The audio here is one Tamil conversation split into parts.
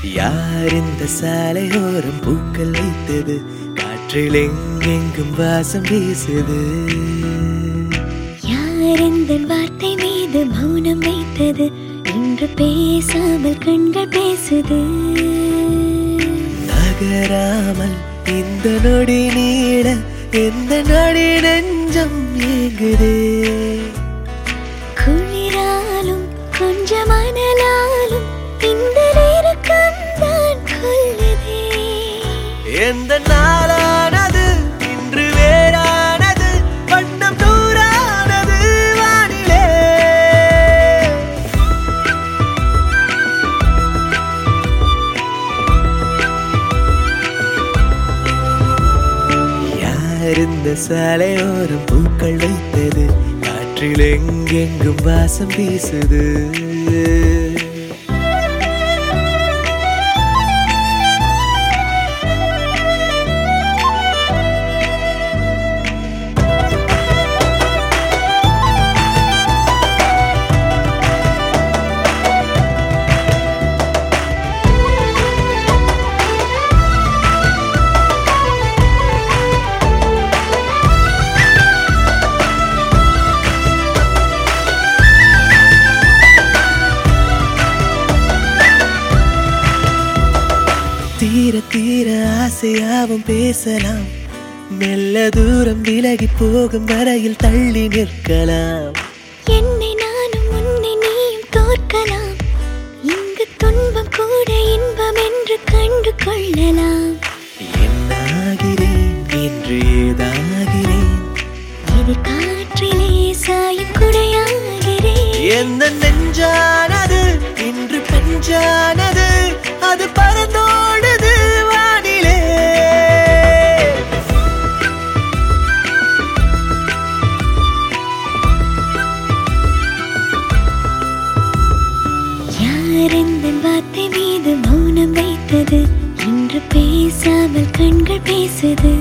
யார் இந்த சாலையோரம் பூக்கள் வைத்தது? காற்றில் எங்கெங்கும் வாசம் வீசுது. யார் இந்த வார்த்தை மீது மௌனம் வைத்தது? இன்று பேசாமல் கண்கள் பேசுது. நகராமல் இந்த நொடி நீட எந்த நொடி நெஞ்சம் ஏங்குதே. குளிராலும் கொஞ்சம் அனலாலும் இந்த நெருக்கம் தான் கொல்லுதே. எந்த நாளானது இன்று வேறானது, வண்ணம் நூறானது வானிலே. யார் இந்த சாலையோரம் பூக்கள் வைத்தது? காற்றில் எங்கெங்கும் வாசம் வீசுது. தீர தீர ஆசையாவும் பேசலாம், மெல்ல தூரம் விலகி போகும் வரையில் தள்ளி நிற்கலாம். என்னை நானும் உன்னை நீயும் தோற்கலாம். இங்கு துன்பம் கூட இன்பம் என்று கண்டு கொள்ளலாம். என்னாகிறேன் என்று ஏதாகிறேன், இது காற்றிலே சாயும் குடையாகிறேன். எந்த நெஞ்சானது இன்று பஞ்சானது, அது பறந்தோடுது வானிலே. யார் இந்த வார்த்தை மீது மௌனம் வைத்தது? இன்று பேசாமல் கண்கள் பேசுது.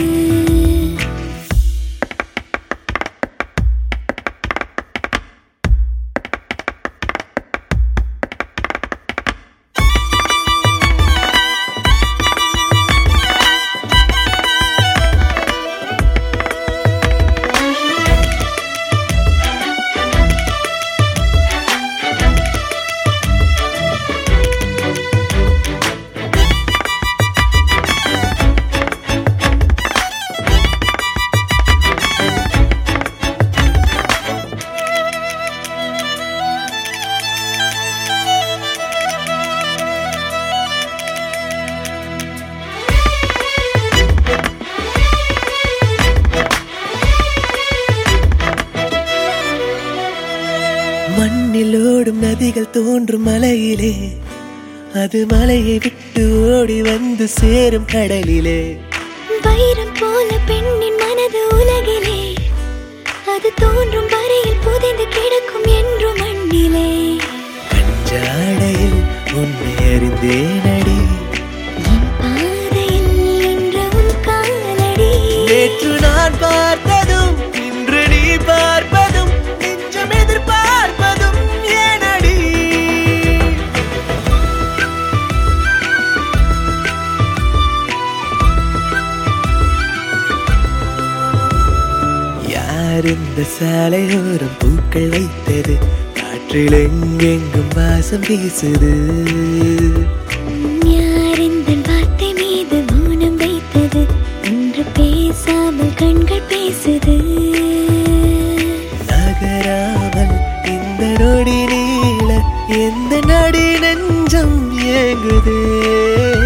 மண்ணில் ஓடும் நதிகள் தோன்றும் மலையிலே, அது மலையை விட்டு ஓடி வந்து சேரும் கடலிலே. வைரம் போல பெண்ணின் மனது உலகிலே, அது தோன்றும் வரையில் புதைந்து கிடக்கும் என்று மண்ணிலே. கஞ்சாடையில் உன்னை அறிந்தேனடி, என் பாதையில் நின்ற உன் காலடி. நேற்று நான் பார்த்ததும் இன்று நீ பார்ப்பதும் நெஞ்சம் எதிர்பார்ப்பதும் ஏனடி? யார் இந்த சாலையோரம் பூக்கள் வைத்தது? காற்றில் எங்கெங்கும் வாசம் வீசுது. யார் இந்த வார்த்தை மீது மௌனம் வைத்தது? இன்று பேசாமல் கண்கள் பேசுது. நகராமல் இந்த நொடி நீள எந்த நடி நெஞ்சம் ஏங்குதே.